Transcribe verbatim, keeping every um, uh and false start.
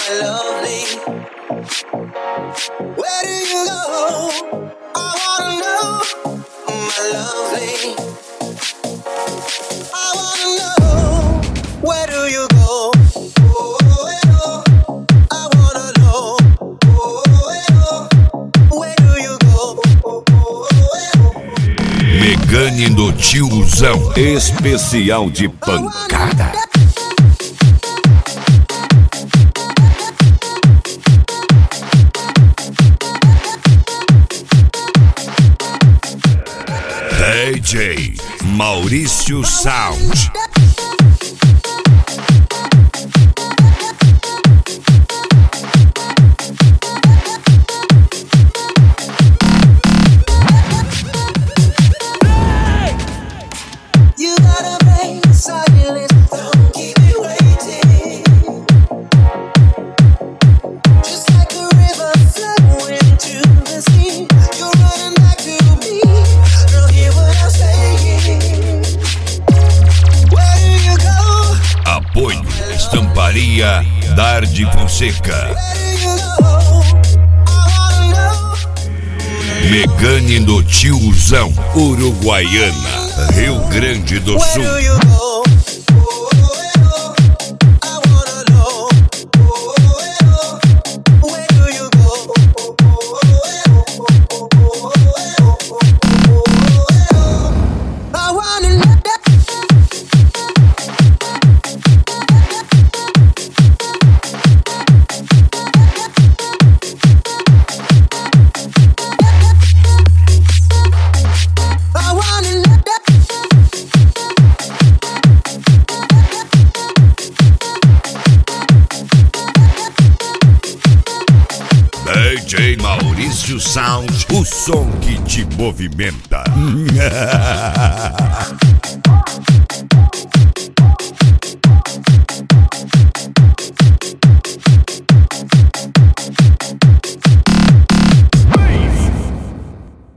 my lovely? Where do you go? I wanna know, my lovely. I wanna know, where do you go? Oh, oh, oh. I wanna know, oh, oh, oh. Where do you go? Oh, oh, oh. Megane do Tiozão, especial de pancada. D J Maurício Sound. Estamparia Dardi Fonseca. Megane do Tiozão, Uruguaiana, Rio Grande do Sul. D J Maurício Sound, o som que te movimenta.